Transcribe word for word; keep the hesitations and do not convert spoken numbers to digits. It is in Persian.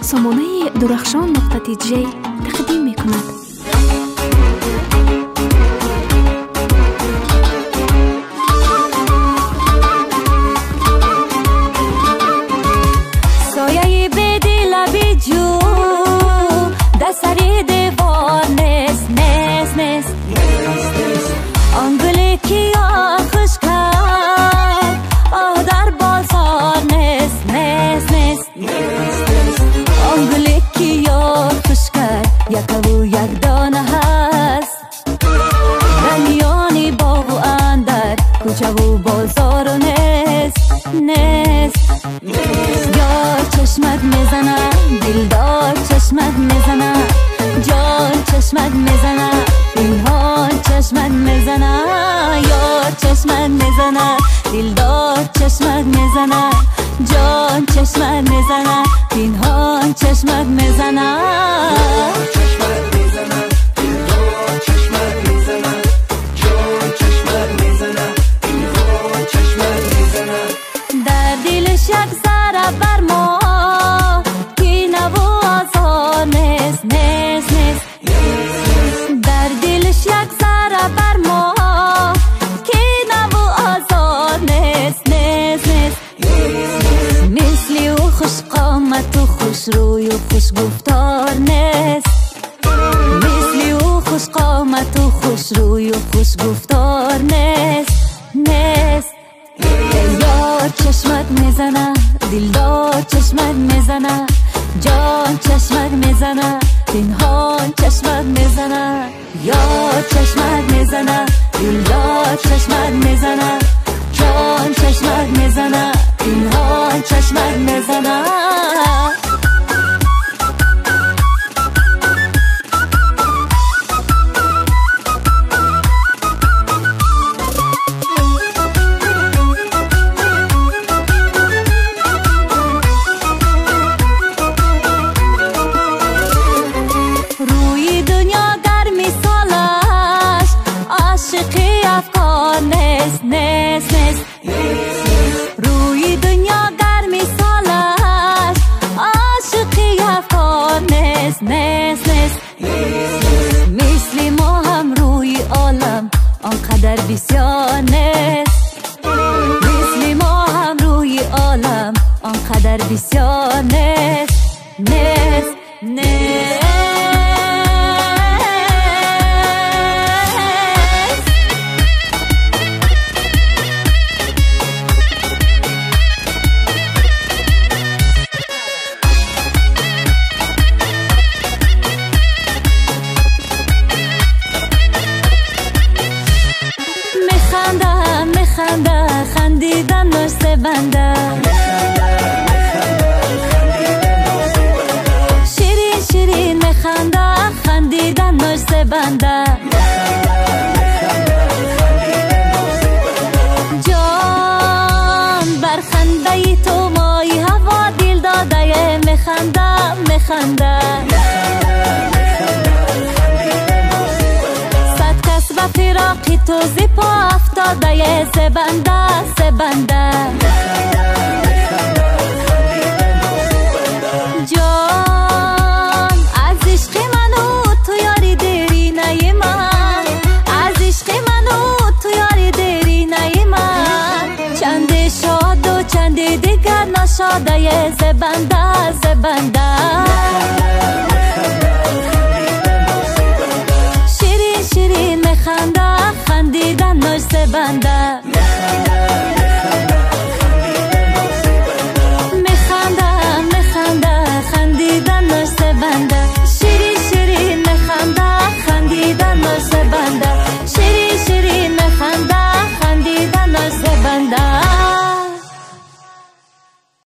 سامانه درخشان نقطه تی جی تقدیم می کند. سایه بدی لبی جو دستری دیوار نیست نیست نیست آنگلی کیا خوش کرد آه در بازار نیست نیست نیست آنگلی کیا خوش کرد یک و یک دانه هست دمیانی باغ و اندر کوچه و بازار نیست نیست یار چشمت میزنه دلدار چشمت میزنه جان چشمت میزنه پنهان چشمت میزنه یار چشمت میزنه دلدار چشمت میزنه جان چشمت میزنه پنهان چشمت میزنه چشمت میزنه دلدار چشمت میزنه جان چشمت میزنه پنهان چشمت میزنه در دلش یک ذره بر ما کینه و آزار نیست نیست نیست در دلش یک ذره بر ما کینه و آزار نیست نیست نیست مثلی و خوش قامت و خوش روی و خوش گفتار نیست مثلی و خوش قامت و خوش روی و خوش گفتار نیست نیست یار چشمت میزنه دلدار چشمت میزنه جان چشمت میزنه پنهان چشمت میزنه یار چشمت میزنه دلدار چشمت میزنه جان چشمت میزنه پنهان چشمت میزنه روی دنیا در مثالش عاشقی افکار نیست نیست نیست روی دنیا در مثالش عاشقی افکار نیست نیست نیست مثل ما هم روی عالم آنقدر بسیار نیست مثل ما هم روی عالم آنقدر بسیار نیست نیست نیست میخنده میخنده خندیدن نوست بنده شیرین شیرین میخنده خندیدن نوست بنده جان بر خنده ای تو مای هوا دل داده میخنده میخنده فراقی تو زیپا افتاده یه سبنده سبنده جان از عشق منو تو یاری دیری نی من از عشق منو تو یاری دیری نی من چند شاد و چند دیگر نشاده یه سبنده سبنده شیرین شیرین میخنده خندیدن نوشته بنده